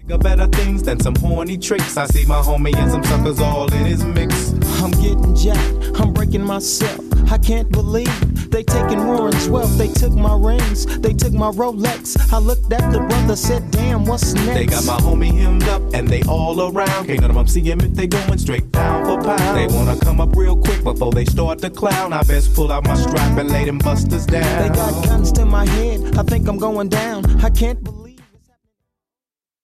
Got better things than some horny tricks. I see my homie and some suckers all in his mix. I'm getting jacked, I'm breaking myself. I can't believe they taking Warren's wealth. They took my rings, they took my Rolex. I looked at the brother, said, damn, what's next? They got my homie hemmed up and they all around. Can't none of them see him if they going straight down for pound. They wanna come up real quick before they start to clown. I best pull out my strap and lay them busters down. They got guns to my head, I think I'm going down. I can't believe